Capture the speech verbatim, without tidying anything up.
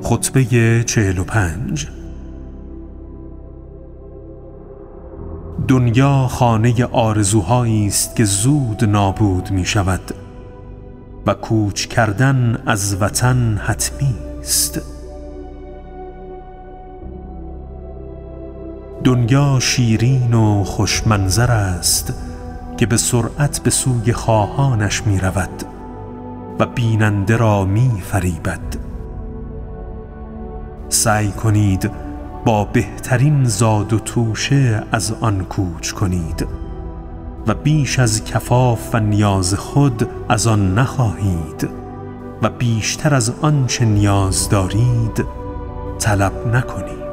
خطبه چهل و پنج. دنیا خانه آرزوهایی است که زود نابود می شود و کوچ کردن از وطن حتمی است. دنیا شیرین و خوش منظر است که به سرعت به سوی خواهانش می رود و بیننده را می فریبد. سعی کنید با بهترین زاد و توشه از آن کوچ کنید و بیش از کفاف و نیاز خود از آن نخواهید و بیشتر از آنچه نیاز دارید طلب نکنید.